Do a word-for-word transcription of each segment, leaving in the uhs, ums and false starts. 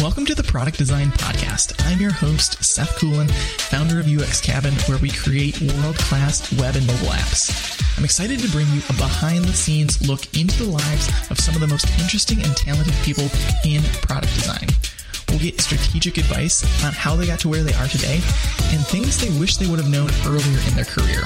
Welcome to the Product Design Podcast. I'm your host, Seth Coolin, founder of U X Cabin, where we create world-class web and mobile apps. I'm excited to bring you a behind-the-scenes look into the lives of some of the most interesting and talented people in product design. We'll get strategic advice on how they got to where they are today and things they wish they would have known earlier in their career.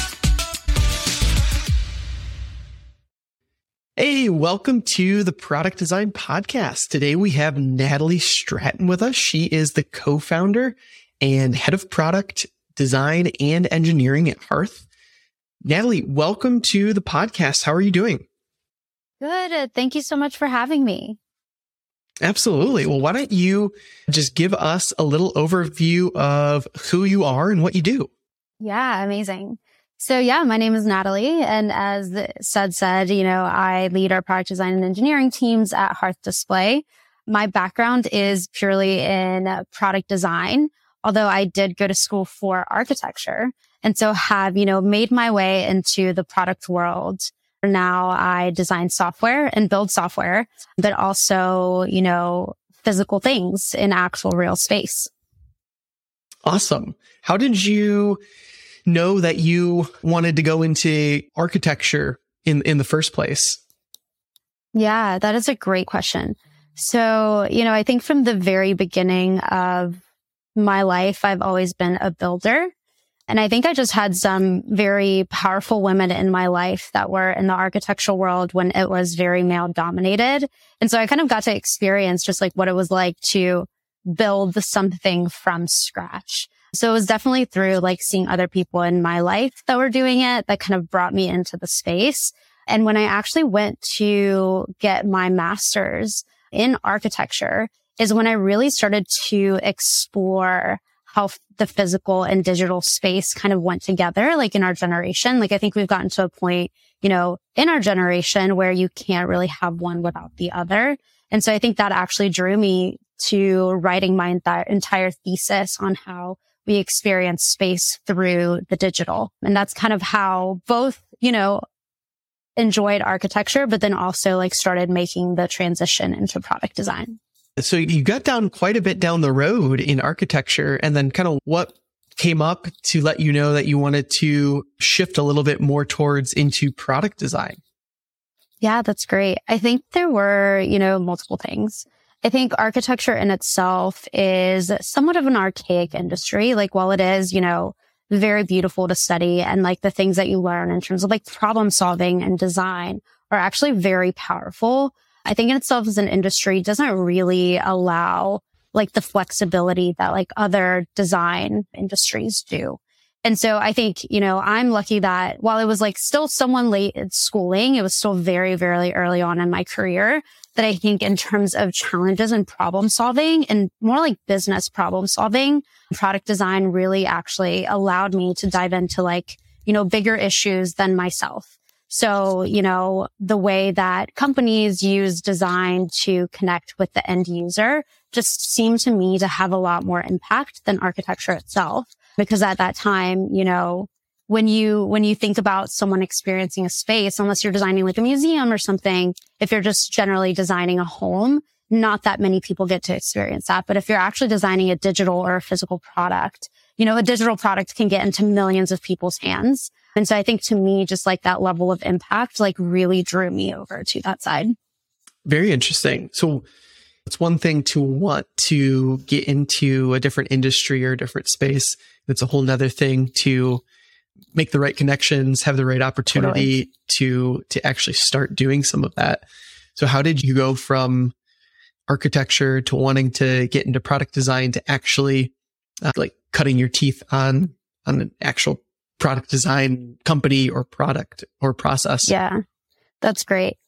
Hey, welcome to the Product Design Podcast. Today we have Natalie Stratton with us. She is the co-founder and head of product design and engineering at Hearth. Natalie, welcome to the podcast. How are you doing? Good. Thank you so much for having me. Absolutely. Well, why don't you just give us a little overview of who you are and what you do? Yeah, amazing. So yeah, my name is Natalie. And as Seth said, you know, I lead our product design and engineering teams at Hearth Display. My background is purely in product design, although I did go to school for architecture. And so have, you know, made my way into the product world. Now I design software and build software, but also, you know, physical things in actual real space. Awesome. How did you know that you wanted to go into architecture in, in the first place? Yeah, that is a great question. So, you know, I think from the very beginning of my life, I've always been a builder. And I think I just had some very powerful women in my life that were in the architectural world when it was very male dominated. And so I kind of got to experience just like what it was like to build something from scratch. So it was definitely through like seeing other people in my life that were doing it that kind of brought me into the space. And when I actually went to get my master's in architecture is when I really started to explore how the physical and digital space kind of went together, like in our generation. Like I think we've gotten to a point, you know, in our generation where you can't really have one without the other. And so I think that actually drew me to writing my entire, entire thesis on how we experience space through the digital. And that's kind of how both, you know, enjoyed architecture, but then also like started making the transition into product design. So you got down quite a bit down the road in architecture, and then kind of what came up to let you know that you wanted to shift a little bit more towards into product design? Yeah, that's great. I think there were, you know, multiple things. I think architecture in itself is somewhat of an archaic industry. Like while it is, you know, very beautiful to study and like the things that you learn in terms of like problem solving and design are actually very powerful. I think in itself as an industry doesn't really allow like the flexibility that like other design industries do. And so I think, you know, I'm lucky that while it was like still someone late in schooling, it was still very, very early on in my career that I think in terms of challenges and problem solving and more like business problem solving, product design really actually allowed me to dive into like, you know, bigger issues than myself. So, you know, the way that companies use design to connect with the end user just seemed to me to have a lot more impact than architecture itself. Because at that time, you know, when you, when you think about someone experiencing a space, unless you're designing like a museum or something, if you're just generally designing a home, not that many people get to experience that. But if you're actually designing a digital or a physical product, you know, a digital product can get into millions of people's hands. And so I think to me, just like that level of impact, like really drew me over to that side. Very interesting. So it's one thing to want to get into a different industry or a different space. It's a whole nother thing to make the right connections, have the right opportunity totally. to, to actually start doing some of that. So how did you go from architecture to wanting to get into product design to actually uh, like cutting your teeth on, on an actual product design company or product or process? Yeah, that's great.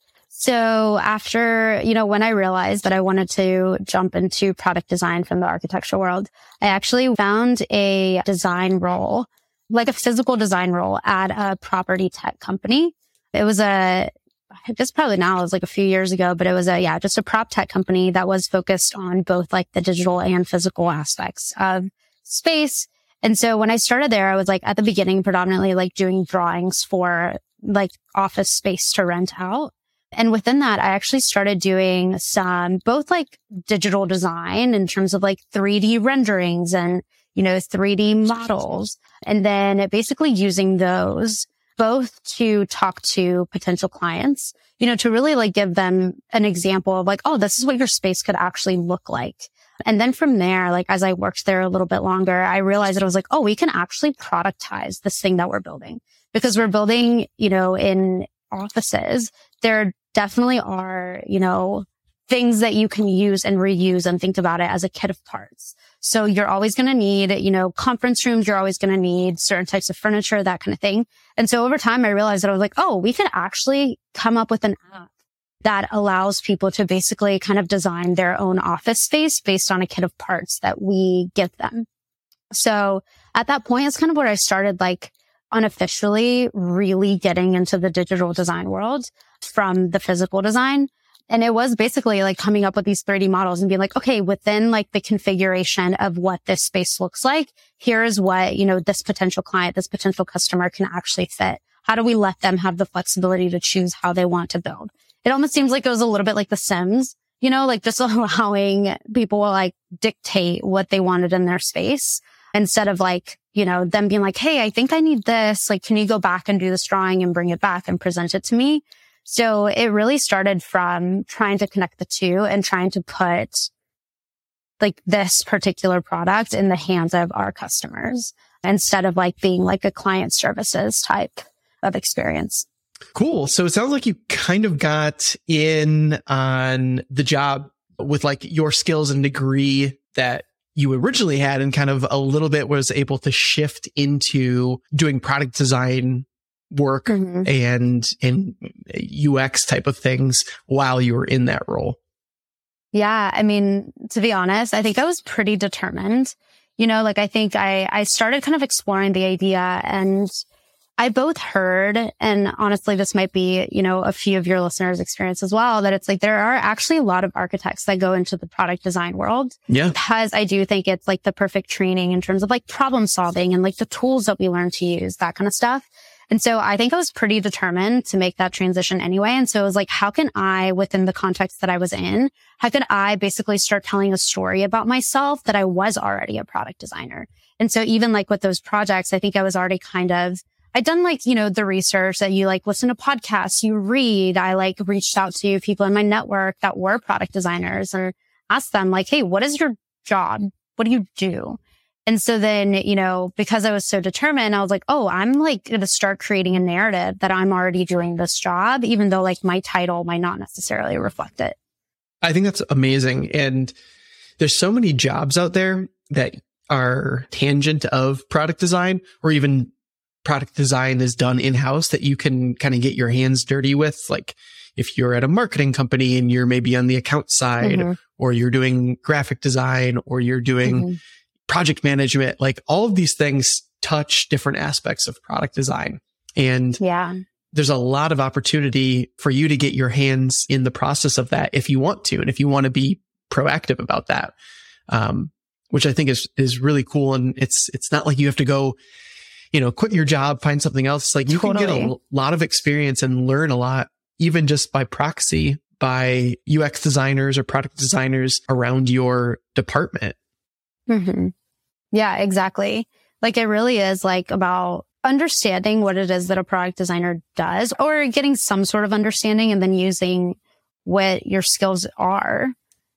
So after, you know, when I realized that I wanted to jump into product design from the architecture world, I actually found a design role, like a physical design role at a property tech company. It was a, I guess probably now it was like a few years ago, but it was a, yeah, just a prop tech company that was focused on both like the digital and physical aspects of space. And so when I started there, I was like at the beginning, predominantly like doing drawings for like office space to rent out. And within that, I actually started doing some both like digital design in terms of like three D renderings and, you know, three D models. And then basically using those both to talk to potential clients, you know, to really like give them an example of like, oh, this is what your space could actually look like. And then from there, like as I worked there a little bit longer, I realized that I was like, oh, we can actually productize this thing that we're building because we're building, you know, in offices. There definitely are, you know, things that you can use and reuse and think about it as a kit of parts. So you're always going to need, you know, conference rooms. You're always going to need certain types of furniture, that kind of thing. And so over time, I realized that I was like, oh, we could actually come up with an app that allows people to basically kind of design their own office space based on a kit of parts that we give them. So at that point, it's kind of where I started like unofficially really getting into the digital design world from the physical design. And it was basically like coming up with these three D models and being like, okay, within like the configuration of what this space looks like, here's what, you know, this potential client, this potential customer can actually fit. How do we let them have the flexibility to choose how they want to build? It almost seems like it was a little bit like The Sims, you know, like just allowing people to like dictate what they wanted in their space instead of like, you know, them being like, hey, I think I need this. Like, can you go back and do this drawing and bring it back and present it to me? So it really started from trying to connect the two and trying to put like this particular product in the hands of our customers instead of like being like a client services type of experience. Cool. So it sounds like you kind of got in on the job with like your skills and degree that you originally had and kind of a little bit was able to shift into doing product design work mm-hmm. and and U X type of things while you were in that role. Yeah. I mean, to be honest, I think I was pretty determined. You know, like I think I, I started kind of exploring the idea and I both heard, and honestly, this might be, you know, a few of your listeners' experience as well, that it's like there are actually a lot of architects that go into the product design world. Yeah. Because I do think it's like the perfect training in terms of like problem solving and like the tools that we learn to use, that kind of stuff. And so I think I was pretty determined to make that transition anyway. And so it was like, how can I, within the context that I was in, how could I basically start telling a story about myself that I was already a product designer? And so even like with those projects, I think I was already kind of, I'd done like, you know, the research that you like listen to podcasts, you read. I like reached out to people in my network that were product designers and asked them like, hey, what is your job? What do you do? And so then, you know, because I was so determined, I was like, oh, I'm like going to start creating a narrative that I'm already doing this job, even though like my title might not necessarily reflect it. I think that's amazing. And there's so many jobs out there that are tangent of product design, or even product design is done in-house that you can kind of get your hands dirty with. Like if you're at a marketing company and you're maybe on the account side, mm-hmm. or you're doing graphic design, or you're doing mm-hmm. project management, like all of these things touch different aspects of product design. And yeah, there's a lot of opportunity for you to get your hands in the process of that if you want to, and if you want to be proactive about that, um, which I think is, is really cool. And it's, it's not like you have to go, you know, quit your job, find something else. It's like you totally. can get a lot of experience and learn a lot, even just by proxy, by U X designers or product designers around your department. Mm-hmm. Yeah, exactly. Like it really is like about understanding what it is that a product designer does, or getting some sort of understanding and then using what your skills are.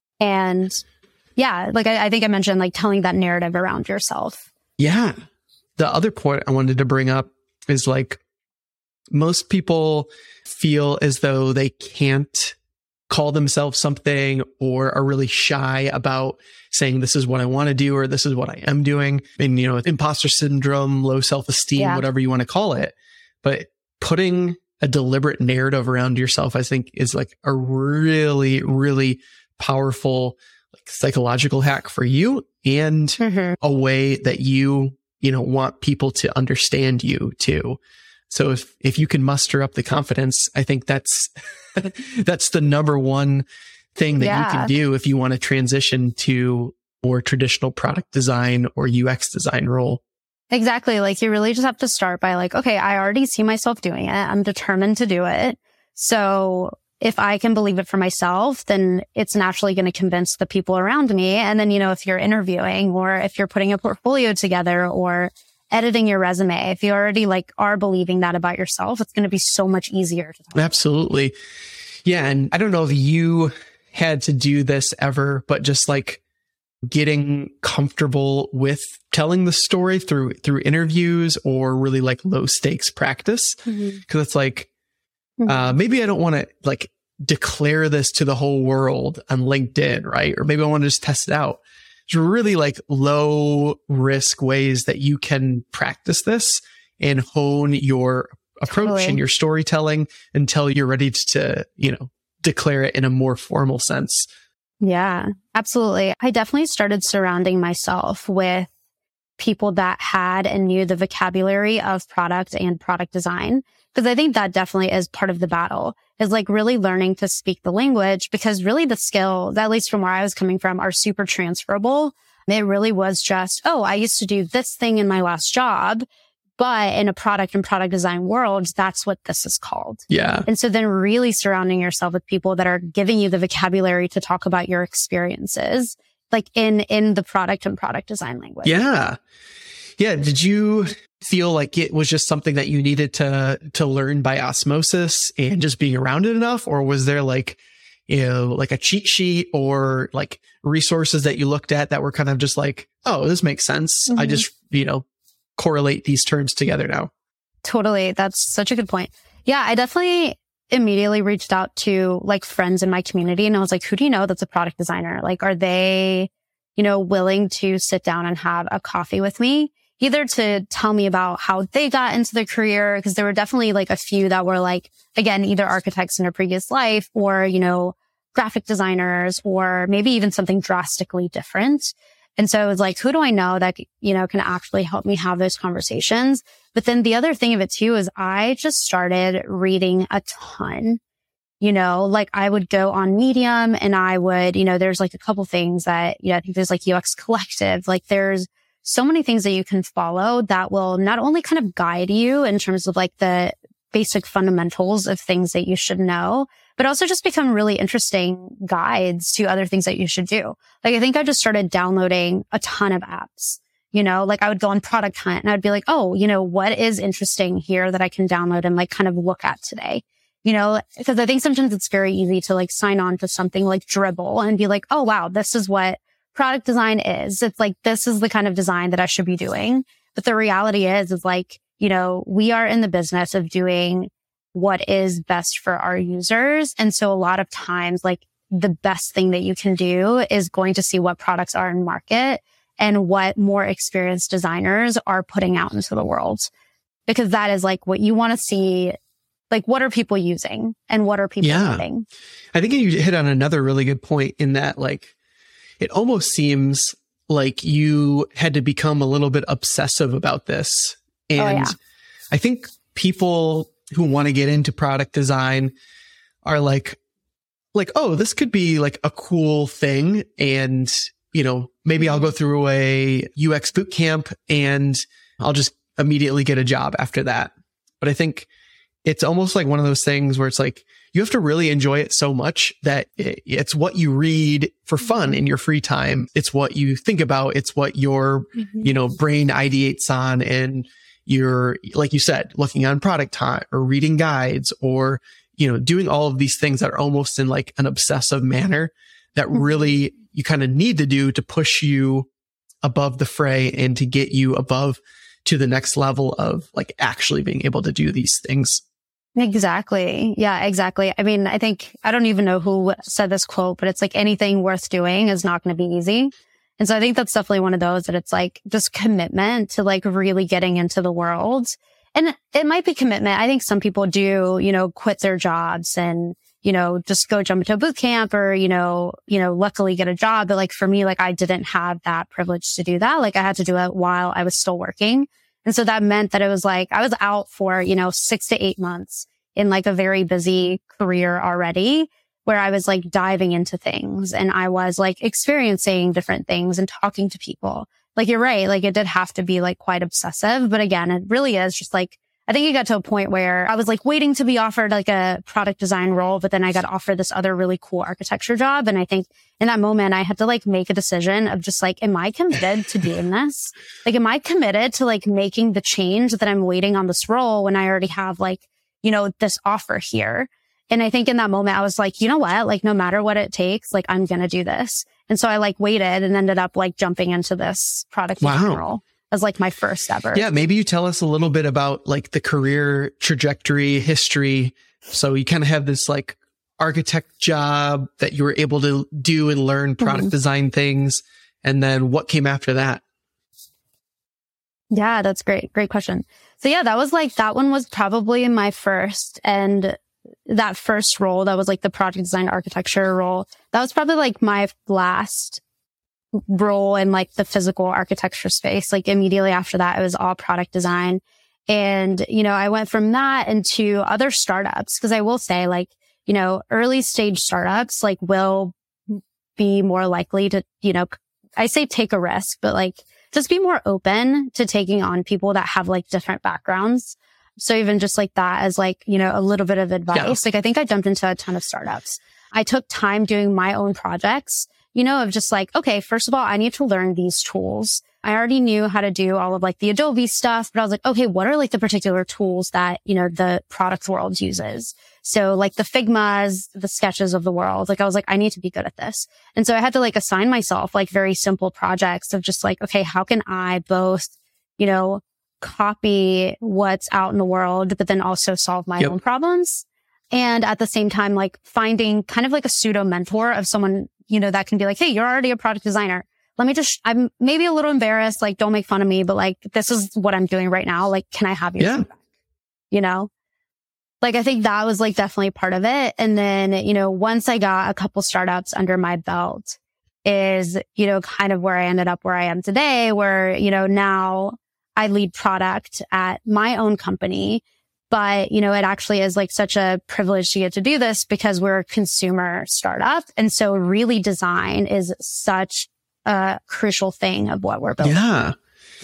And yeah, like I, I think I mentioned like telling that narrative around yourself. Yeah. The other point I wanted to bring up is like most people feel as though they can't call themselves something, or are really shy about saying this is what I want to do, or this is what I am doing. And, you know, imposter syndrome, low self-esteem, yeah. whatever you want to call it. But putting a deliberate narrative around yourself, I think is like a really, really powerful like psychological hack for you, and mm-hmm. a way that you, you know, want people to understand you too. So if, if you can muster up the confidence, I think that's, that's the number one thing that yeah. you can do if you want to transition to more traditional product design or U X design role. Exactly. Like you really just have to start by like, okay, I already see myself doing it. I'm determined to do it. So if I can believe it for myself, then it's naturally going to convince the people around me. And then, you know, if you're interviewing or if you're putting a portfolio together or editing your resume, if you already like are believing that about yourself, it's going to be so much easier to talk. Absolutely. Yeah. And I don't know if you had to do this ever, but just like getting comfortable with telling the story through, through interviews or really like low stakes practice. Mm-hmm. Cause it's like, Uh, maybe I don't want to like declare this to the whole world on LinkedIn, right? Or maybe I want to just test it out. There's really like low risk ways that you can practice this and hone your approach totally. And your storytelling until you're ready to, you know, declare it in a more formal sense. Yeah, absolutely. I definitely started surrounding myself with people that had and knew the vocabulary of product and product design. Because I think that definitely is part of the battle, is like really learning to speak the language, because really the skills, at least from where I was coming from, are super transferable. It really was just, oh, I used to do this thing in my last job, but in a product and product design world, that's what this is called. Yeah. And so then really surrounding yourself with people that are giving you the vocabulary to talk about your experiences, like in, in the product and product design language. Yeah. Yeah. Did you feel like it was just something that you needed to, to learn by osmosis and just being around it enough? Or was there like, you know, like a cheat sheet or like resources that you looked at that were kind of just like, oh, this makes sense. Mm-hmm. I just, you know, correlate these terms together now. Totally. That's such a good point. Yeah. I definitely immediately reached out to like friends in my community and I was like, who do you know that's a product designer? Like, are they, you know, willing to sit down and have a coffee with me? Either to tell me about how they got into their career, because there were definitely like a few that were like, again, either architects in a previous life or, you know, graphic designers or maybe even something drastically different. And so it was like, who do I know that, you know, can actually help me have those conversations? But then the other thing of it too is I just started reading a ton. You know, like I would go on Medium and I would, you know, there's like a couple things that, you know, I think there's like U X Collective, like there's so many things that you can follow that will not only kind of guide you in terms of like the basic fundamentals of things that you should know, but also just become really interesting guides to other things that you should do. Like I think I just started downloading a ton of apps, you know, like I would go on Product Hunt and I'd be like, oh, you know, what is interesting here that I can download and like kind of look at today? You know, because I think sometimes it's very easy to like sign on to something like Dribbble and be like, oh, wow, this is what product design is. It's like, this is the kind of design that I should be doing. But the reality is, is like, you know, we are in the business of doing what is best for our users. And so a lot of times, like the best thing that you can do is going to see what products are in market and what more experienced designers are putting out into the world. Because that is like what you want to see. Like, what are people using and what are people yeah. using? I think you hit on another really good point in that, like, it almost seems like you had to become a little bit obsessive about this. And oh, yeah. I think people who want to get into product design are like, like, oh, this could be like a cool thing. And, you know, maybe I'll go through a U X boot camp and I'll just immediately get a job after that. But I think it's almost like one of those things where it's like, you have to really enjoy it so much that it's what you read for fun in your free time. It's what you think about. It's what your, mm-hmm. you know, brain ideates on. And you're, like you said, looking on Product Hunt or reading guides or, you know, doing all of these things that are almost in like an obsessive manner that mm-hmm. really you kind of need to do to push you above the fray and to get you above to the next level of like actually being able to do these things. Exactly. Yeah, exactly. I mean, I think, I don't even know who said this quote, but it's like anything worth doing is not going to be easy. And so I think that's definitely one of those that it's like just commitment to like really getting into the world. And it might be commitment. I think some people do, you know, quit their jobs and, you know, just go jump into a boot camp or, you know, you know, luckily get a job. But like for me, like I didn't have that privilege to do that. Like I had to do it while I was still working. And so that meant that it was like, I was out for, you know, six to eight months in like a very busy career already where I was like diving into things and I was like experiencing different things and talking to people. Like you're right. Like it did have to be like quite obsessive. But again, it really is just like, I think it got to a point where I was like waiting to be offered like a product design role, but then I got offered this other really cool architecture job. And I think in that moment, I had to like make a decision of just like, am I committed to doing this? Like, am I committed to like making the change that I'm waiting on this role when I already have like, you know, this offer here? And I think in that moment, I was like, you know what? Like, no matter what it takes, like, I'm going to do this. And so I like waited and ended up like jumping into this product design Wow. role as like my first ever. Yeah. Maybe you tell us a little bit about like the career trajectory, history. So you kind of have this like architect job that you were able to do and learn product mm-hmm. design things. And then what came after that? Yeah, that's great. Great question. So yeah, that was like, that one was probably my first, and that first role, that was like the product design architecture role. That was probably like my last role in like the physical architecture space. Like immediately after that, it was all product design. And, you know, I went from that into other startups, because I will say like, you know, early stage startups like will be more likely to, you know, I say take a risk, but like just be more open to taking on people that have like different backgrounds. So even just like that as like, you know, a little bit of advice. Yeah. Like I think I jumped into a ton of startups. I took time doing my own projects, you know, of just like, okay, first of all, I need to learn these tools. I already knew how to do all of like the Adobe stuff, but I was like, okay, what are like the particular tools that, you know, the product world uses? So like the Figmas, the Sketches of the world, like I was like, I need to be good at this. And so I had to like assign myself like very simple projects of just like, okay, how can I both, you know, copy what's out in the world, but then also solve my yep. own problems. And at the same time, like finding kind of like a pseudo mentor of someone, you know, that can be like, hey, you're already a product designer. Let me just, I'm maybe a little embarrassed. Like, don't make fun of me, but like, this is what I'm doing right now. Like, can I have your yeah. feedback? You know, like, I think that was like definitely part of it. And then, you know, once I got a couple startups under my belt is, you know, kind of where I ended up where I am today, where, you know, now I lead product at my own company. But, you know, it actually is like such a privilege to get to do this because we're a consumer startup. And so really design is such a crucial thing of what we're building. Yeah.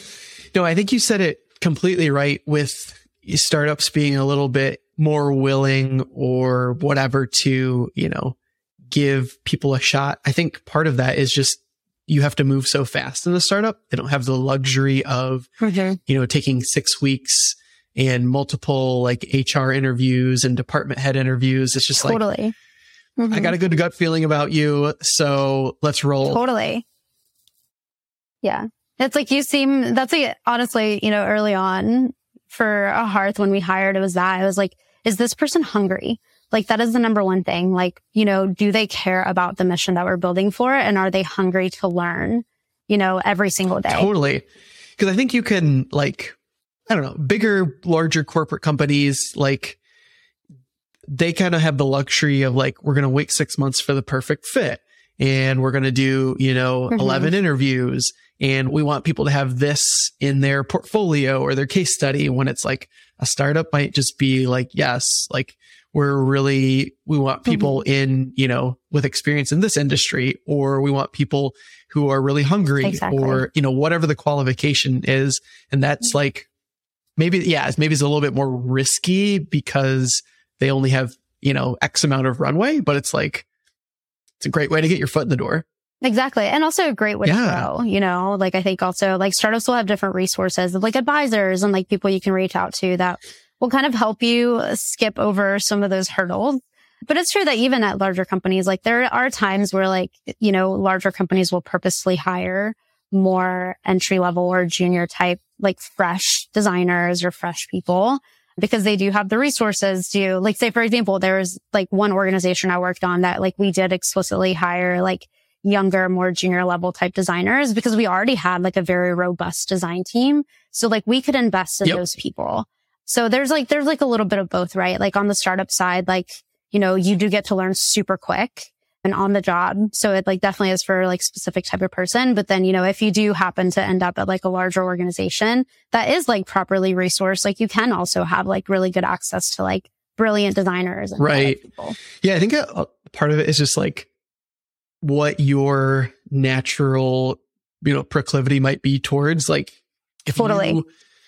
No, I think you said it completely right with startups being a little bit more willing or whatever to, you know, give people a shot. I think part of that is just you have to move so fast in the startup. They don't have the luxury of, mm-hmm. you know, taking six weeks and multiple like H R interviews and department head interviews. It's just totally. like, mm-hmm. I got a good gut feeling about you. So let's roll. Totally. Yeah. It's like you seem, that's like, honestly, you know, early on for a Hearth when we hired, it was that. It was like, is this person hungry? Like that is the number one thing. Like, you know, do they care about the mission that we're building for? And are they hungry to learn, you know, every single day? Totally. Because I think you can like, I don't know, bigger, larger corporate companies, like they kind of have the luxury of like, we're going to wait six months for the perfect fit. And we're going to do, you know, mm-hmm. eleven interviews. And we want people to have this in their portfolio or their case study, when it's like a startup might just be like, yes, like we're really, we want people mm-hmm. in, you know, with experience in this industry, or we want people who are really hungry exactly. or, you know, whatever the qualification is. And that's mm-hmm. like, maybe, yeah, maybe it's a little bit more risky because they only have, you know, X amount of runway, but it's like, it's a great way to get your foot in the door. Exactly. And also a great way yeah. to grow, you know, like I think also like startups will have different resources like advisors and like people you can reach out to that will kind of help you skip over some of those hurdles. But it's true that even at larger companies, like there are times where like, you know, larger companies will purposely hire more entry level or junior type, like fresh designers or fresh people, because they do have the resources to, like, say, for example, there's like one organization I worked on that like we did explicitly hire like younger, more junior level type designers because we already had like a very robust design team. So like we could invest in yep. those people. So there's like, there's like a little bit of both, right? Like on the startup side, like, you know, you do get to learn super quick and on the job. So it like definitely is for like specific type of person. But then, you know, if you do happen to end up at like a larger organization that is like properly resourced, like you can also have like really good access to like brilliant designers. And right. people. Yeah. I think a, a part of it is just like what your natural, you know, proclivity might be towards. Like if totally. you,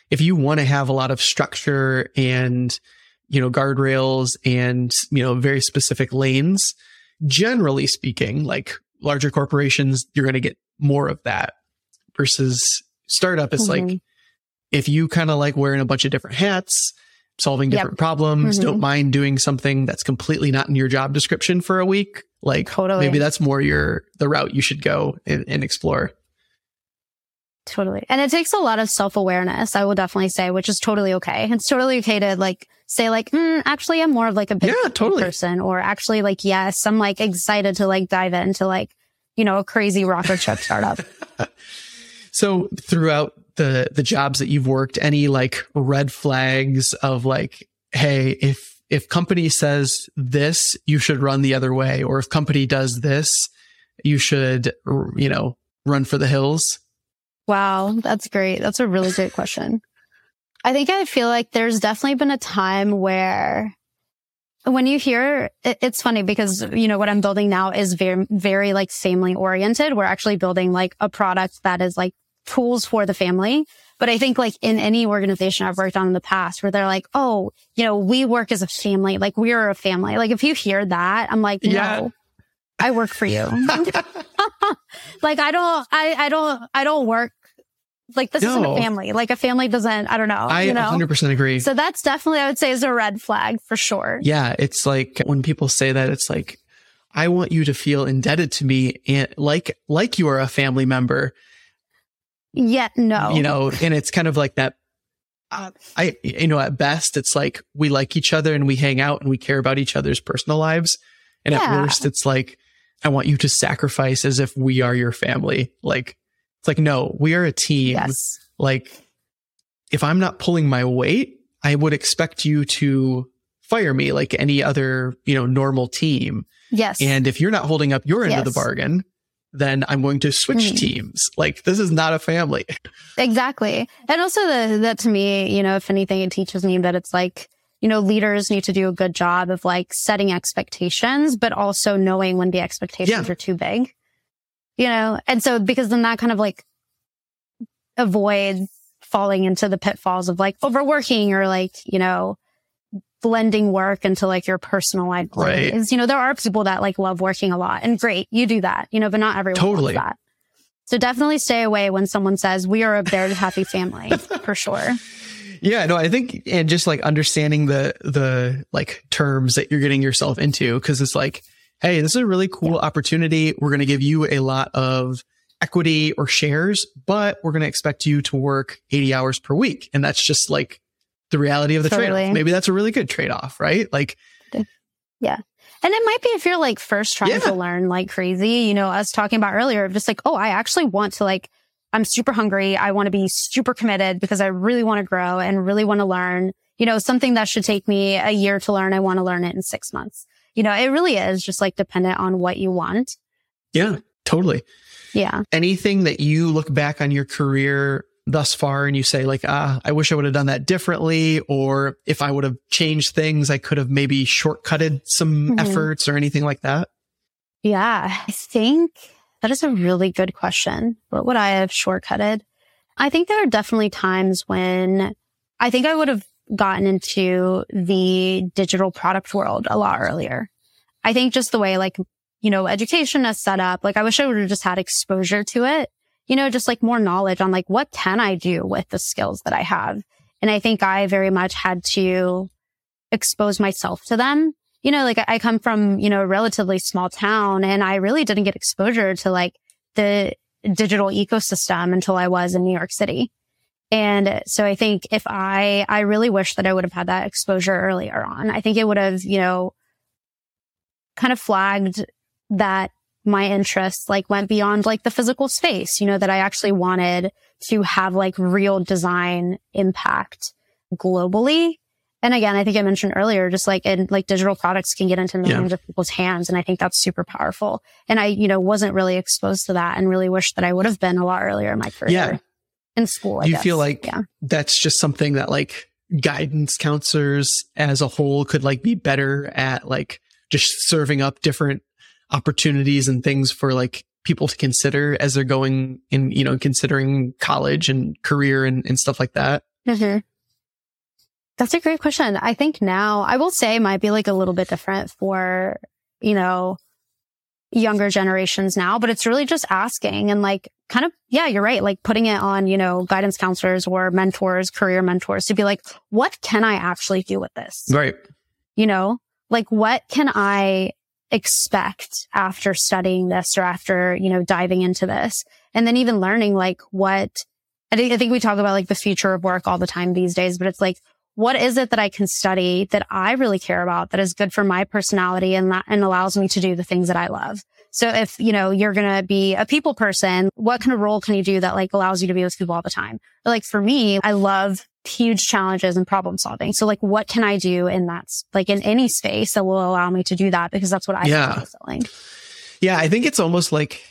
if you want to have a lot of structure and, you know, guardrails and, you know, very specific lanes, generally speaking, like larger corporations, you're going to get more of that versus startup. It's mm-hmm. like, if you kind of like wearing a bunch of different hats, solving different yep. problems, mm-hmm. don't mind doing something that's completely not in your job description for a week, like totally. Maybe that's more your, the route you should go and, and explore. Totally. And it takes a lot of self-awareness, I will definitely say, which is totally okay. It's totally okay to like say like, mm, actually, I'm more of like a big yeah, totally. person, or actually like, yes, I'm like excited to like dive into like, you know, a crazy rocket ship startup. So throughout the, the jobs that you've worked, any like red flags of like, hey, if, if company says this, you should run the other way, or if company does this, you should, you know, run for the hills? Wow, that's great. That's a really great question. I think I feel like there's definitely been a time where when you hear, it, it's funny because, you know, what I'm building now is very, very like family oriented. We're actually building like a product that is like tools for the family. But I think like in any organization I've worked on in the past where they're like, oh, you know, we work as a family, like we're a family. Like if you hear that, I'm like, no, yeah. I work for you. Like I don't, I, I don't, I don't work. Like this no. isn't a family. Like a family doesn't, I don't know. I you know? one hundred percent agree. So that's definitely, I would say, is a red flag for sure. Yeah. It's like when people say that, it's like, I want you to feel indebted to me and like, like you are a family member. Yet no. You know, and it's kind of like that. Uh, I, you know, at best, it's like we like each other and we hang out and we care about each other's personal lives. And yeah. at worst, it's like, I want you to sacrifice as if we are your family. Like, it's like, no, we are a team. Yes. Like, if I'm not pulling my weight, I would expect you to fire me like any other, you know, normal team. Yes. And if you're not holding up your end yes. of the bargain, then I'm going to switch mm-hmm. teams. Like, this is not a family. Exactly. And also the, that to me, you know, if anything, it teaches me that it's like, you know, leaders need to do a good job of like setting expectations, but also knowing when the expectations yeah. are too big. You know, and so because then that kind of like avoids falling into the pitfalls of like overworking or like, you know, blending work into like your personal life. Right. You know, there are people that like love working a lot and great, you do that, you know, but not everyone totally. Loves that. So definitely stay away when someone says we are a very happy family for sure. Yeah, no, I think, and just like understanding the, the like terms that you're getting yourself into, cause it's like, hey, this is a really cool yeah. opportunity. We're going to give you a lot of equity or shares, but we're going to expect you to work eighty hours per week. And that's just like the reality of the totally. Trade-off. Maybe that's a really good trade-off, right? Like, yeah. And it might be if you're like first trying yeah. to learn like crazy, you know, us talking about earlier, just like, oh, I actually want to like, I'm super hungry. I want to be super committed because I really want to grow and really want to learn, you know, something that should take me a year to learn. I want to learn it in six months. You know, it really is just like dependent on what you want. Yeah, totally. Yeah. Anything that you look back on your career thus far and you say like, ah, I wish I would have done that differently. Or if I would have changed things, I could have maybe shortcutted some mm-hmm. efforts or anything like that. Yeah, I think that is a really good question. What would I have shortcutted? I think there are definitely times when I think I would have gotten into the digital product world a lot earlier. I think just the way like, you know, education is set up, like I wish I would have just had exposure to it, you know, just like more knowledge on like, what can I do with the skills that I have? And I think I very much had to expose myself to them. You know, like I come from, you know, a relatively small town and I really didn't get exposure to like the digital ecosystem until I was in New York City. And so I think if I, I really wish that I would have had that exposure earlier on. I think it would have, you know, kind of flagged that my interests like went beyond like the physical space, you know, that I actually wanted to have like real design impact globally. And again, I think I mentioned earlier, just like in like digital products can get into millions yeah. of people's hands. And I think that's super powerful. And I, you know, wasn't really exposed to that and really wish that I would have been a lot earlier in my career. Yeah. In school, I Do you guess. feel like yeah. that's just something that like guidance counselors as a whole could like be better at like just serving up different opportunities and things for like people to consider as they're going in, you know, considering college and career and, and stuff like that? Mm-hmm. That's a great question. I think now, I will say, might be like a little bit different for, you know, younger generations now, but it's really just asking and like kind of, yeah, you're right. Like putting it on, you know, guidance counselors or mentors, career mentors to be like, what can I actually do with this? Right. You know, like what can I expect after studying this or after, you know, diving into this? And then even learning like what, I think, I think we talk about like the future of work all the time these days, but it's like, what is it that I can study that I really care about, that is good for my personality and that, and allows me to do the things that I love? So if, you know, you're going to be a people person, what kind of role can you do that like allows you to be with people all the time? But, like for me, I love huge challenges and problem solving. So like, what can I do in that, like in any space that will allow me to do that? Because that's what I yeah. find fulfilling. Yeah. I think it's almost like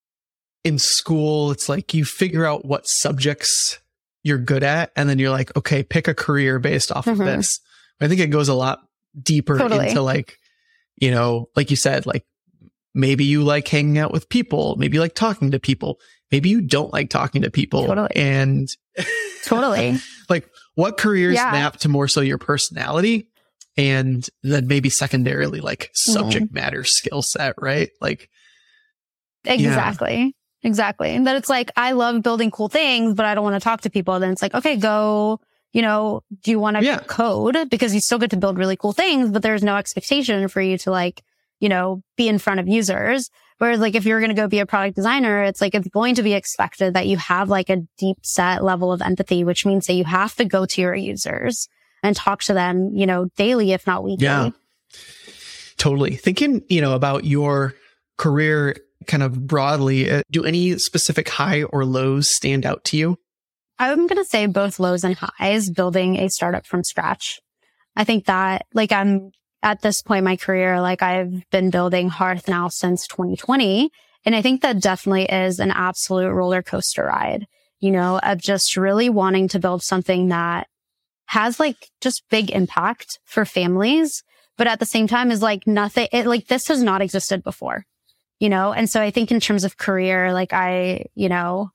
in school, it's like you figure out what subjects you're good at, and then you're like, okay, pick a career based off mm-hmm. of this. I think it goes a lot deeper totally. into like, you know, like you said, like maybe you like hanging out with people, maybe you like talking to people, maybe you don't like talking to people. Totally. And totally. Like what careers yeah. map to more so your personality, and then maybe secondarily like subject mm-hmm. matter skill set, right? Like exactly. Yeah. Exactly. And that it's like, I love building cool things, but I don't want to talk to people. Then it's like, okay, go, you know, do you want to yeah. code? Because you still get to build really cool things, but there's no expectation for you to like, you know, be in front of users. Whereas like, if you're going to go be a product designer, it's like, it's going to be expected that you have like a deep set level of empathy, which means that you have to go to your users and talk to them, you know, daily, if not weekly. Yeah, totally. Thinking, you know, about your career kind of broadly, uh, do any specific high or lows stand out to you? I'm going to say both lows and highs, building a startup from scratch. I think that like I'm at this point in my career, like I've been building Hearth now since twenty twenty. And I think that definitely is an absolute roller coaster ride, you know, of just really wanting to build something that has like just big impact for families, but at the same time is like nothing, it, like this has not existed before. You know, and so I think in terms of career, like I, you know,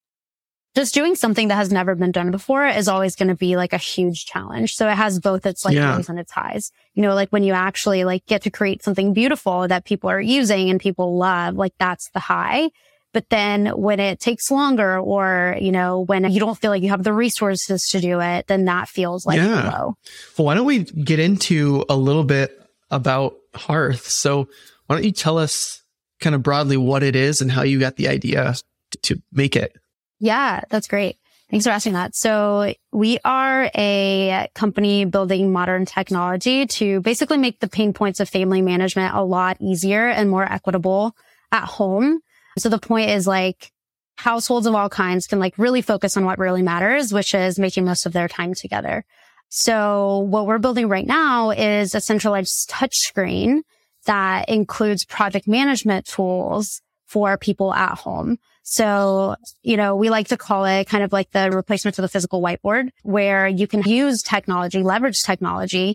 just doing something that has never been done before is always going to be like a huge challenge. So it has both its like yeah. lows and its highs. You know, like when you actually like get to create something beautiful that people are using and people love, like that's the high. But then when it takes longer or, you know, when you don't feel like you have the resources to do it, then that feels like yeah. low. Well, why don't we get into a little bit about Hearth? So why don't you tell us kind of broadly what it is and how you got the idea to make it? Yeah, that's great. Thanks for asking that. So we are a company building modern technology to basically make the pain points of family management a lot easier and more equitable at home. So the point is like households of all kinds can like really focus on what really matters, which is making most of their time together. So what we're building right now is a centralized touchscreen that includes project management tools for people at home. So, you know, we like to call it kind of like the replacement to the physical whiteboard, where you can use technology, leverage technology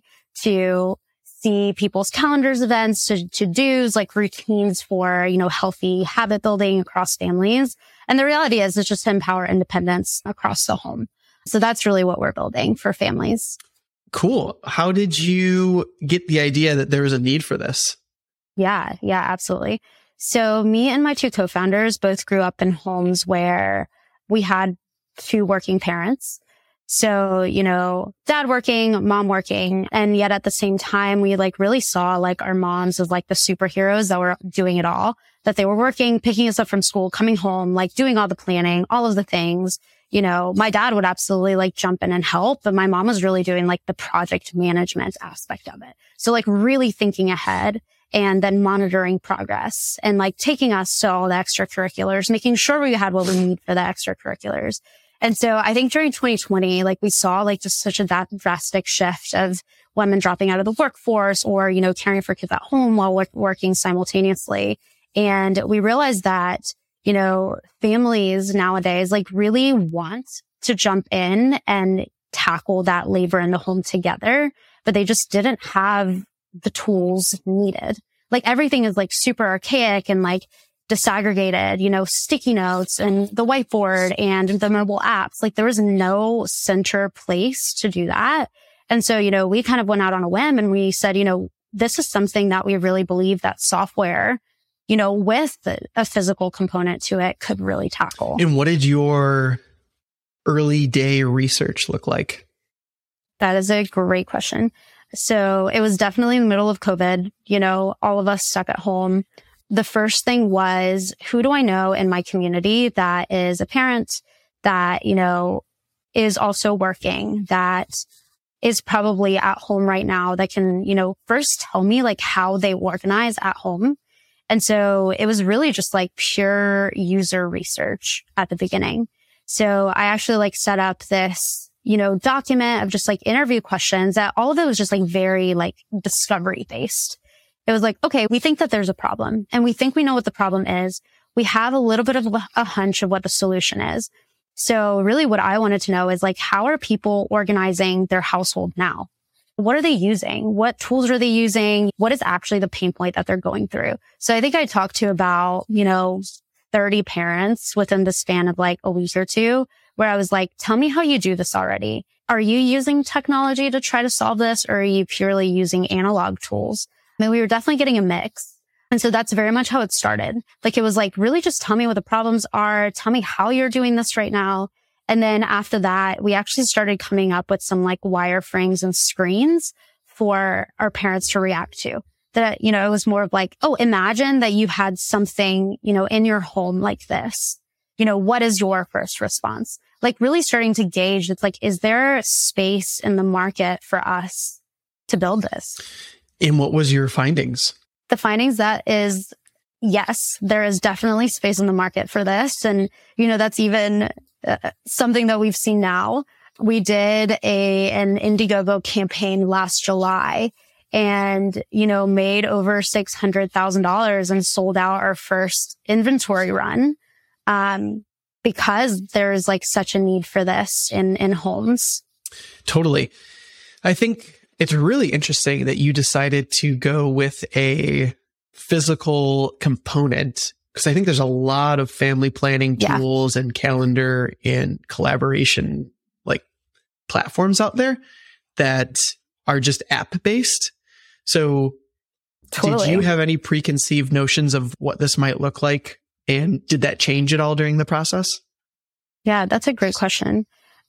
to see people's calendars, events, to, to-dos, like routines for, you know, healthy habit building across families. And the reality is it's just to empower independence across the home. So that's really what we're building for families. Cool. How did you get the idea that there was a need for this? Yeah, yeah, absolutely. So me and my two co-founders both grew up in homes where we had two working parents. So, you know, dad working, mom working. And yet at the same time, we like really saw like our moms as like the superheroes that were doing it all, that they were working, picking us up from school, coming home, like doing all the planning, all of the things. You know, my dad would absolutely like jump in and help, but my mom was really doing like the project management aspect of it. So like really thinking ahead and then monitoring progress and like taking us to all the extracurriculars, making sure we had what we need for the extracurriculars. And so I think during twenty twenty, like we saw like just such a that drastic shift of women dropping out of the workforce or, you know, caring for kids at home while work, working simultaneously. And we realized that, you know, families nowadays like really want to jump in and tackle that labor in the home together, but they just didn't have the tools needed. Like everything is like super archaic and like, disaggregated, you know, sticky notes and the whiteboard and the mobile apps. Like there was no center place to do that. And so, you know, we kind of went out on a whim and we said, you know, this is something that we really believe that software, you know, with the, a physical component to it could really tackle. And what did your early day research look like? That is a great question. So it was definitely in the middle of COVID, you know, all of us stuck at home. The first thing was, who do I know in my community that is a parent that, you know, is also working, that is probably at home right now, that can, you know, first tell me like how they organize at home. And so it was really just like pure user research at the beginning. So I actually like set up this, you know, document of just like interview questions that all of it was just like very like discovery based. It was like, okay, we think that there's a problem and we think we know what the problem is. We have a little bit of a hunch of what the solution is. So really what I wanted to know is like, how are people organizing their household now? What are they using? What tools are they using? What is actually the pain point that they're going through? So I think I talked to about, you know, thirty parents within the span of like a week or two, where I was like, tell me how you do this already. Are you using technology to try to solve this, or are you purely using analog tools? I mean, we were definitely getting a mix. And so that's very much how it started. Like, it was like, really just tell me what the problems are. Tell me how you're doing this right now. And then after that, we actually started coming up with some like wireframes and screens for our parents to react to. That, you know, it was more of like, oh, imagine that you had something, you know, in your home like this. You know, what is your first response? Like really starting to gauge, it's like, is there space in the market for us to build this? And what was your findings? The findings that is, yes, there is definitely space in the market for this. And, you know, that's even uh, something that we've seen now. We did a, an Indiegogo campaign last July and, you know, made over six hundred thousand dollars and sold out our first inventory run. Um, because there's like such a need for this in, in homes. Totally. I think it's really interesting that you decided to go with a physical component, because I think there's a lot of family planning tools yeah. and calendar and collaboration like platforms out there that are just app based. So totally. Did you have any preconceived notions of what this might look like? And did that change at all during the process? Yeah, that's a great question.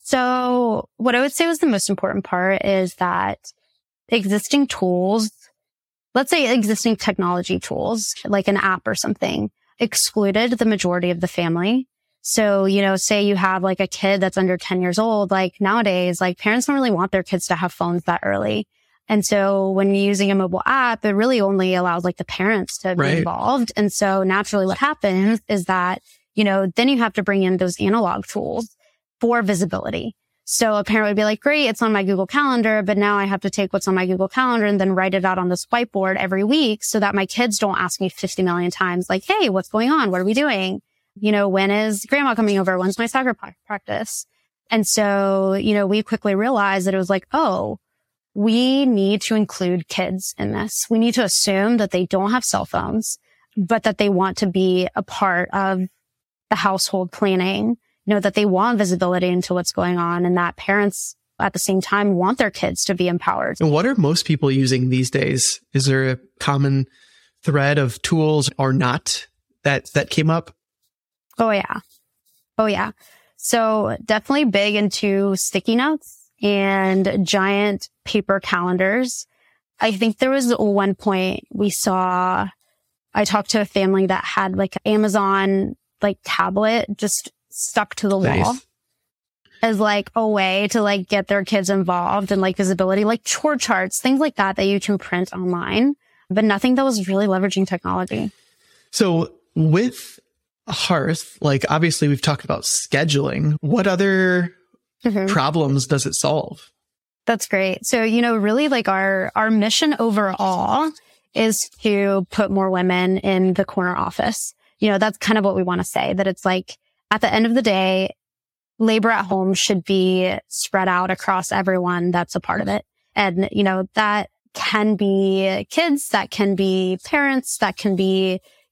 So what I would say was the most important part is that existing tools, let's say existing technology tools, like an app or something, excluded the majority of the family. So, you know, say you have like a kid that's under ten years old, like nowadays, like parents don't really want their kids to have phones that early. And so when you're using a mobile app, it really only allows like the parents to right. be involved. And so naturally what happens is that, you know, then you have to bring in those analog tools for visibility. So a parent would be like, great, it's on my Google Calendar, but now I have to take what's on my Google Calendar and then write it out on this whiteboard every week so that my kids don't ask me fifty million times, like, hey, what's going on? What are we doing? You know, when is grandma coming over? When's my soccer practice? And so, you know, we quickly realized that it was like, oh, we need to include kids in this. We need to assume that they don't have cell phones, but that they want to be a part of the household planning, you know, that they want visibility into what's going on, and that parents at the same time want their kids to be empowered. And what are most people using these days? Is there a common thread of tools or not that, that came up? Oh, yeah. Oh, yeah. So definitely big into sticky notes and giant paper calendars. I think there was one point we saw, I talked to a family that had like Amazon like tablet just stuck to the nice. wall as like a way to like get their kids involved and like visibility, like chore charts, things like that, that you can print online, but nothing that was really leveraging technology. So with Hearth, like obviously we've talked about scheduling. What other mm-hmm. problems does it solve? That's great. So, you know, really like our, our mission overall is to put more women in the corner office. You know, that's kind of what we want to say, that it's like at the end of the day, labor at home should be spread out across everyone that's a part of it. And, you know, that can be kids, that can be parents, that can be,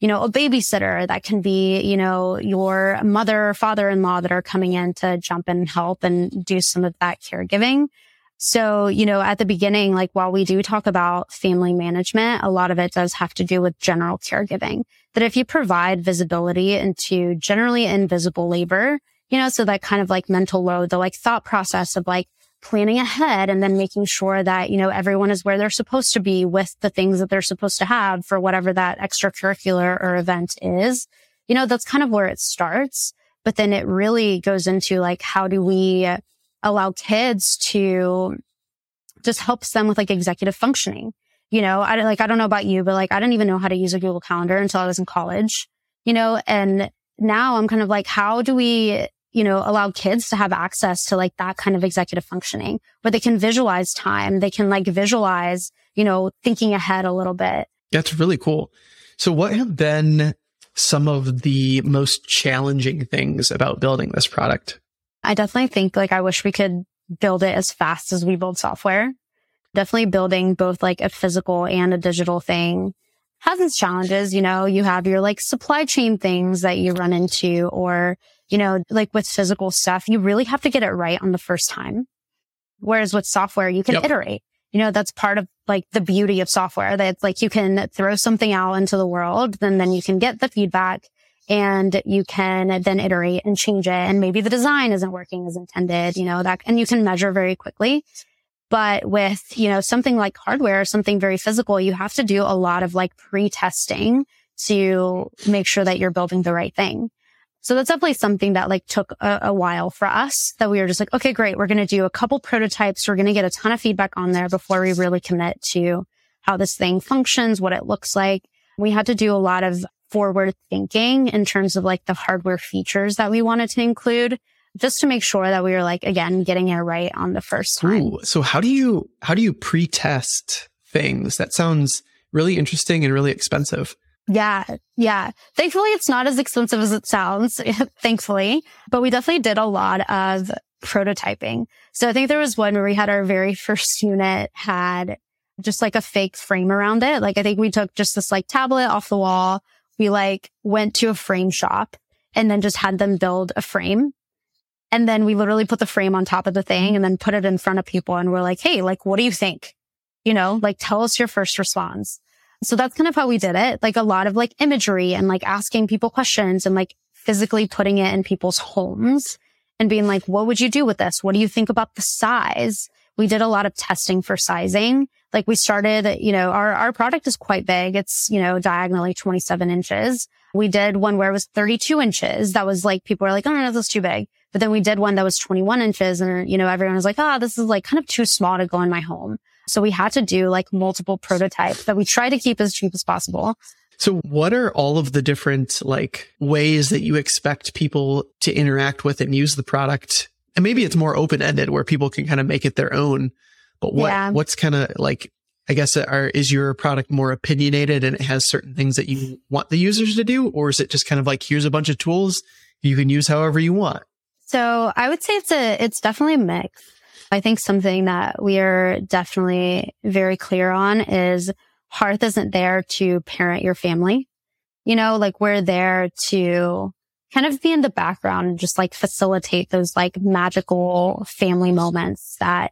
you know, a babysitter. That can be, you know, your mother or father-in-law that are coming in to jump in and help and do some of that caregiving. So, you know, at the beginning, like while we do talk about family management, a lot of it does have to do with general caregiving. That if you provide visibility into generally invisible labor, you know, so that kind of like mental load, the like thought process of like planning ahead and then making sure that, you know, everyone is where they're supposed to be with the things that they're supposed to have for whatever that extracurricular or event is, you know, that's kind of where it starts. But then it really goes into like, how do we allow kids to just helps them with like executive functioning? You know, I don't like, I don't know about you, but like, I didn't even know how to use a Google Calendar until I was in college, you know, and now I'm kind of like, how do we, you know, allow kids to have access to like that kind of executive functioning where they can visualize time. They can like visualize, you know, thinking ahead a little bit. That's really cool. So what have been some of the most challenging things about building this product? I definitely think like I wish we could build it as fast as we build software. Definitely building both like a physical and a digital thing has its challenges. You know, you have your like supply chain things that you run into, or, you know, like with physical stuff, you really have to get it right on the first time. Whereas with software, you can yep. iterate. You know, that's part of like the beauty of software, that like you can throw something out into the world, then then you can get the feedback and you can then iterate and change it. And maybe the design isn't working as intended, you know, that, and you can measure very quickly. But with, you know, something like hardware, something very physical, you have to do a lot of like pre-testing to make sure that you're building the right thing. So that's definitely something that like took a, a while for us, that we were just like, okay, great. We're going to do a couple prototypes. We're going to get a ton of feedback on there before we really commit to how this thing functions, what it looks like. We had to do a lot of forward thinking in terms of like the hardware features that we wanted to include, just to make sure that we were like, again, getting it right on the first time. Ooh, so how do you, how do you pre-test things? That sounds really interesting and really expensive. Yeah. Yeah. Thankfully, it's not as expensive as it sounds, thankfully, but we definitely did a lot of prototyping. So I think there was one where we had our very first unit had just like a fake frame around it. Like I think we took just this like tablet off the wall. We like went to a frame shop and then just had them build a frame. And then we literally put the frame on top of the thing and then put it in front of people. And we're like, hey, like, what do you think? You know, like, tell us your first response. So that's kind of how we did it. Like a lot of like imagery and like asking people questions and like physically putting it in people's homes and being like, what would you do with this? What do you think about the size? We did a lot of testing for sizing. Like we started, you know, our, our product is quite big. It's, you know, diagonally twenty-seven inches. We did one where it was thirty-two inches. That was like, people were like, oh, no, this is too big. But then we did one that was twenty-one inches and, you know, everyone was like, oh, this is like kind of too small to go in my home. So we had to do like multiple prototypes that we try to keep as cheap as possible. So what are all of the different like ways that you expect people to interact with and use the product? And maybe it's more open-ended where people can kind of make it their own. But what, yeah. what's kind of like, I guess, are, is your product more opinionated and it has certain things that you want the users to do? Or is it just kind of like, here's a bunch of tools you can use however you want? So I would say it's a, it's definitely a mix. I think something that we are definitely very clear on is Hearth isn't there to parent your family. You know, like we're there to kind of be in the background and just like facilitate those like magical family moments that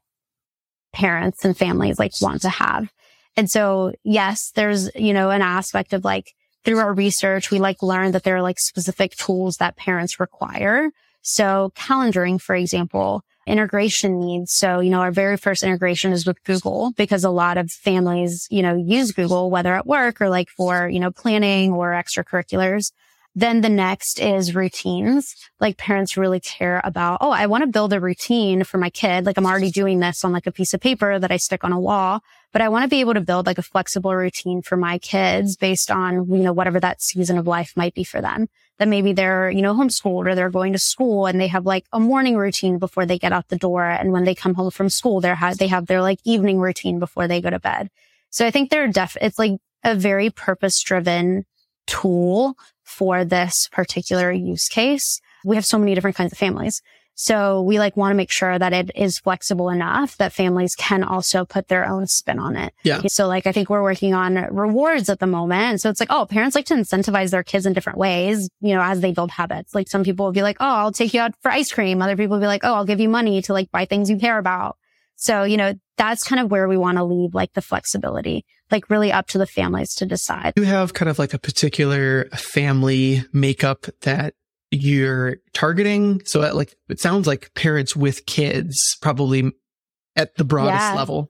parents and families like want to have. And so, yes, there's, you know, an aspect of like through our research, we like learned that there are like specific tools that parents require. So calendaring, for example, integration needs. So, you know, our very first integration is with Google because a lot of families, you know, use Google, whether at work or like for, you know, planning or extracurriculars. Then the next is routines. Like parents really care about, oh, I want to build a routine for my kid. Like I'm already doing this on like a piece of paper that I stick on a wall, but I want to be able to build like a flexible routine for my kids based on, you know, whatever that season of life might be for them. That maybe they're, you know, homeschooled or they're going to school and they have like a morning routine before they get out the door. And when they come home from school, they're ha- they have their like evening routine before they go to bed. So I think they're def, it's like a very purpose driven tool for this particular use case. We have so many different kinds of families. So we like want to make sure that it is flexible enough that families can also put their own spin on it. Yeah. So like, I think we're working on rewards at the moment. So it's like, oh, parents like to incentivize their kids in different ways, you know, as they build habits. Like some people will be like, oh, I'll take you out for ice cream. Other people will be like, oh, I'll give you money to like buy things you care about. So, you know, that's kind of where we want to leave like the flexibility, like really up to the families to decide. You have kind of like a particular family makeup that you're targeting. So it, like, it sounds like parents with kids probably at the broadest yeah. level.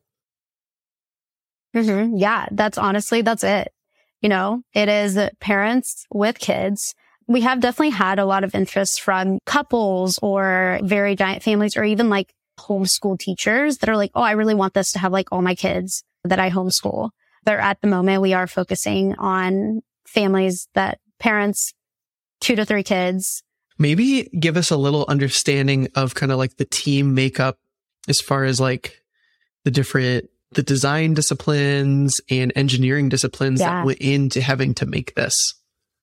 Mm-hmm. Yeah, that's honestly, that's it. You know, it is parents with kids. We have definitely had a lot of interest from couples or very giant families or even like homeschool teachers that are like, oh, I really want this to have like all my kids that I homeschool. But at the moment, we are focusing on families that parents, two to three kids. Maybe give us a little understanding of kind of like the team makeup as far as like the different, the design disciplines and engineering disciplines yeah. that went into having to make this.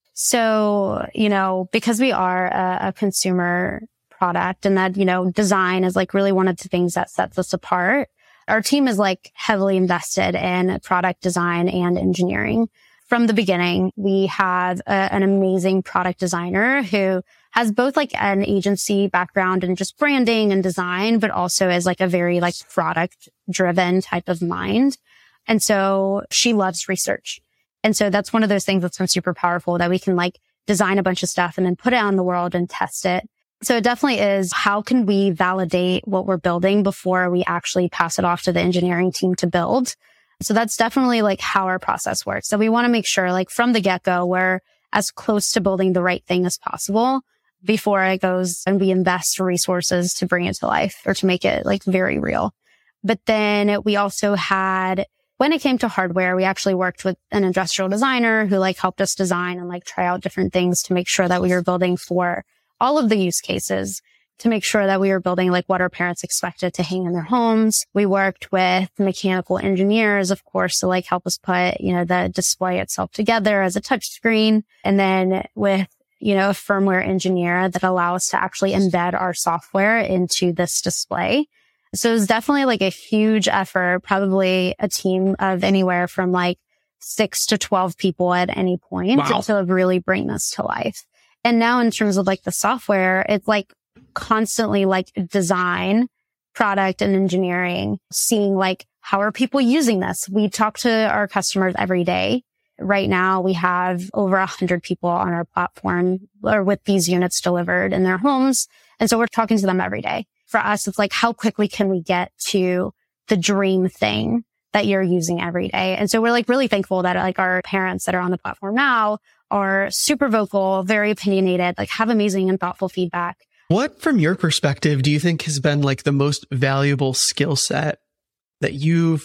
So, you know, because we are a, a consumer product and that, you know, design is like really one of the things that sets us apart. Our team is like heavily invested in product design and engineering. From the beginning, we have a, an amazing product designer who has both like an agency background and just branding and design, but also is like a very like product driven type of mind. And so she loves research. And so that's one of those things that's been super powerful that we can like design a bunch of stuff and then put it out in the world and test it. So it definitely is, how can we validate what we're building before we actually pass it off to the engineering team to build? So that's definitely like how our process works. So we want to make sure like from the get-go, we're as close to building the right thing as possible before it goes and we invest resources to bring it to life or to make it like very real. But then we also had, when it came to hardware, we actually worked with an industrial designer who like helped us design and like try out different things to make sure that we were building for all of the use cases, to make sure that we were building like what our parents expected to hang in their homes. We worked with mechanical engineers, of course, to like help us put, you know, the display itself together as a touch screen. And then with, you know, a firmware engineer that allow us to actually embed our software into this display. So it was definitely like a huge effort, probably a team of anywhere from like six to twelve people at any point wow. to really bring this to life. And now in terms of like the software, it's like constantly like design, product and engineering, seeing like, how are people using this? We talk to our customers every day. Right now we have over a hundred people on our platform or with these units delivered in their homes. And so we're talking to them every day. For us, it's like, how quickly can we get to the dream thing that you're using every day? And so we're like really thankful that like our parents that are on the platform now are super vocal, very opinionated, like have amazing and thoughtful feedback. What, from your perspective, do you think has been like the most valuable skill set that you've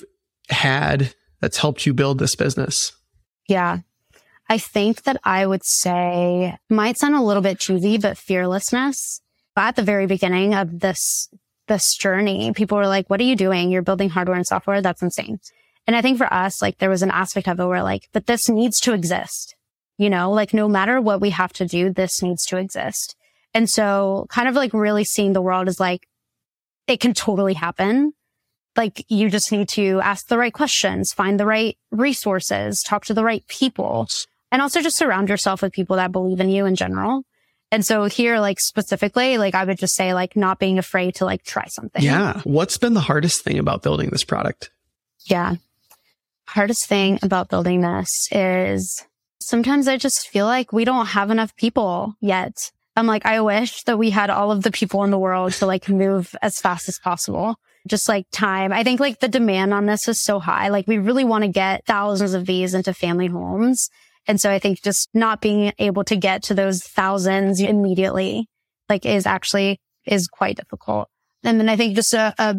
had that's helped you build this business? Yeah, I think that I would say, might sound a little bit cheesy, but fearlessness. At the very beginning of this, this journey, people were like, what are you doing? You're building hardware and software. That's insane. And I think for us, like there was an aspect of it where like, but this needs to exist. You know, like no matter what we have to do, this needs to exist. And so kind of like really seeing the world as like, it can totally happen. Like you just need to ask the right questions, find the right resources, talk to the right people, and also just surround yourself with people that believe in you in general. And so here, like specifically, like I would just say like not being afraid to like try something. Yeah. What's been the hardest thing about building this product? Yeah. Hardest thing about building this is sometimes I just feel like we don't have enough people yet. I'm like, I wish that we had all of the people in the world to like move as fast as possible. Just like time. I think like the demand on this is so high. Like we really want to get thousands of these into family homes. And so I think just not being able to get to those thousands immediately, like is actually, is quite difficult. And then I think just a, a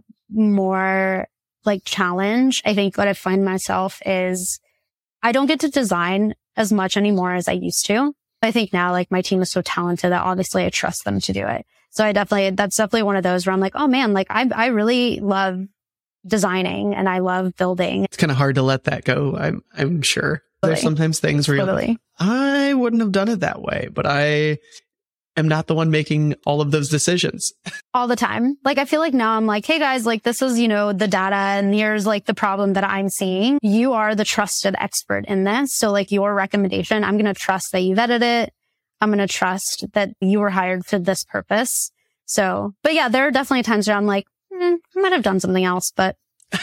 more like challenge, I think what I find myself is I don't get to design as much anymore as I used to. I think now like my team is so talented that obviously I trust them to do it. So I definitely, that's definitely one of those where I'm like, oh man, like I, I really love designing and I love building. It's kind of hard to let that go. I'm, I'm sure. There's sometimes things where you're like, I wouldn't have done it that way, but I, am not the one making all of those decisions. All the time. Like, I feel like now I'm like, hey guys, like this is, you know, the data and here's like the problem that I'm seeing. You are the trusted expert in this. So like your recommendation, I'm going to trust that you vetted it. I'm going to trust that you were hired for this purpose. So, but yeah, there are definitely times where I'm like, eh, I might have done something else, but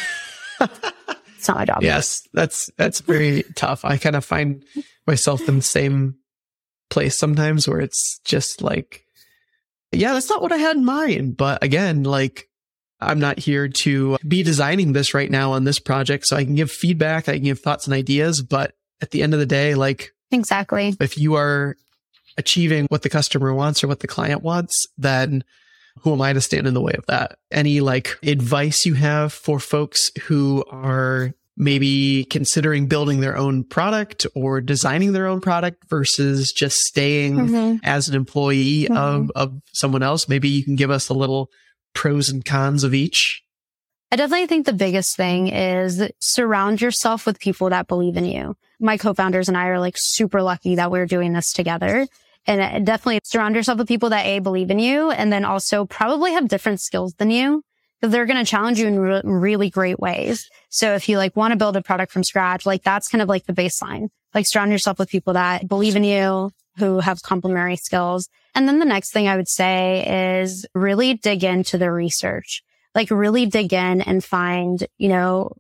it's not my job. Yes, that's, that's very tough. I kind of find myself in the same place sometimes where it's just like, yeah, that's not what I had in mind. But again, like, I'm not here to be designing this right now on this project. So I can give feedback, I can give thoughts and ideas. But at the end of the day, like, exactly. If you are achieving what the customer wants or what the client wants, then who am I to stand in the way of that? Any like advice you have for folks who are maybe considering building their own product or designing their own product versus just staying mm-hmm. as an employee mm-hmm. of, of someone else? Maybe you can give us a little pros and cons of each. I definitely think the biggest thing is surround yourself with people that believe in you. My co-founders and I are like super lucky that we're doing this together. And definitely surround yourself with people that A, believe in you, and then also probably have different skills than you, because they're going to challenge you in re- really great ways. So if you like want to build a product from scratch, like that's kind of like the baseline. Like surround yourself with people that believe in you, who have complementary skills. And then the next thing I would say is really dig into the research. Like really dig in and find, you know,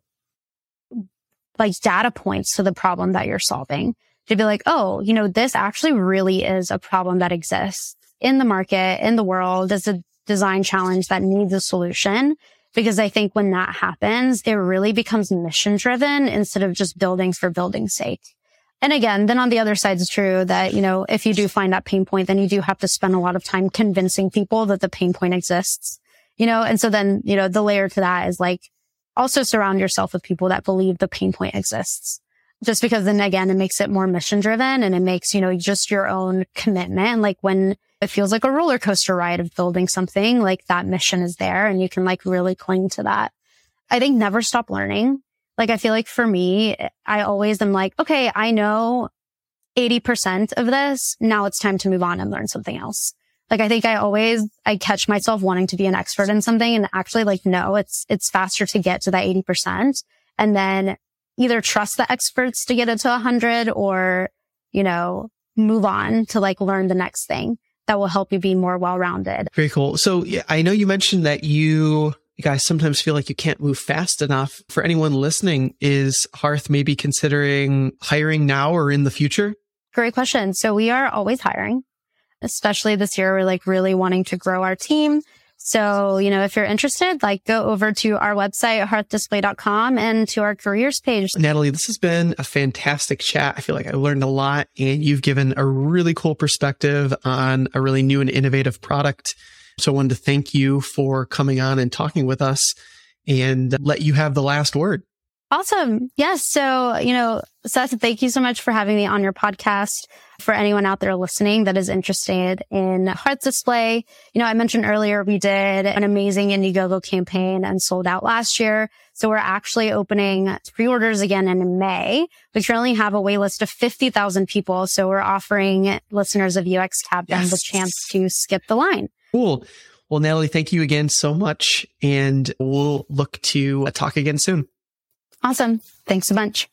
like data points to the problem that you're solving. To be like, oh, you know, this actually really is a problem that exists in the market, in the world. It's a design challenge that needs a solution. Because I think when that happens, it really becomes mission driven instead of just building for building's sake. And again, then on the other side, it's true that, you know, if you do find that pain point, then you do have to spend a lot of time convincing people that the pain point exists, you know? And so then, you know, the layer to that is like, also surround yourself with people that believe the pain point exists. Just because then again, it makes it more mission driven and it makes, you know, just your own commitment. Like when it feels like a roller coaster ride of building something, like that mission is there and you can like really cling to that. I think never stop learning. Like I feel like for me, I always am like, okay, I know eighty percent of this. Now it's time to move on and learn something else. Like I think I always, I catch myself wanting to be an expert in something and actually like, no, it's, it's faster to get to that eighty percent and then either trust the experts to get it to one hundred or, you know, move on to like learn the next thing that will help you be more well-rounded. Very cool. So yeah, I know you mentioned that you, you guys sometimes feel like you can't move fast enough. For anyone listening, is Hearth maybe considering hiring now or in the future? Great question. So we are always hiring, especially this year. We're like really wanting to grow our team. So, you know, if you're interested, like go over to our website, hearth display dot com and to our careers page. Natalie, this has been a fantastic chat. I feel like I learned a lot and you've given a really cool perspective on a really new and innovative product. So I wanted to thank you for coming on and talking with us and let you have the last word. Awesome. Yes. So, you know, Seth, thank you so much for having me on your podcast. For anyone out there listening that is interested in Hearth Display, you know, I mentioned earlier we did an amazing Indiegogo campaign and sold out last year. So we're actually opening pre-orders again in May. We currently have a wait list of fifty thousand people. So we're offering listeners of U X Cabin yes. the chance to skip the line. Cool. Well, Natalie, thank you again so much. And we'll look to talk again soon. Awesome. Thanks a bunch.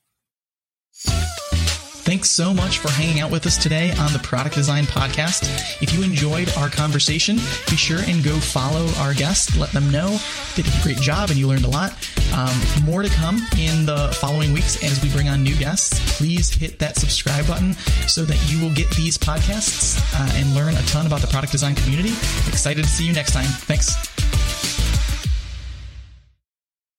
Thanks so much for hanging out with us today on the Product Design Podcast. If you enjoyed our conversation, be sure and go follow our guests. Let them know they did a great job and you learned a lot. Um, more to come in the following weeks as we bring on new guests. Please hit that subscribe button so that you will get these podcasts uh, and learn a ton about the product design community. Excited to see you next time. Thanks.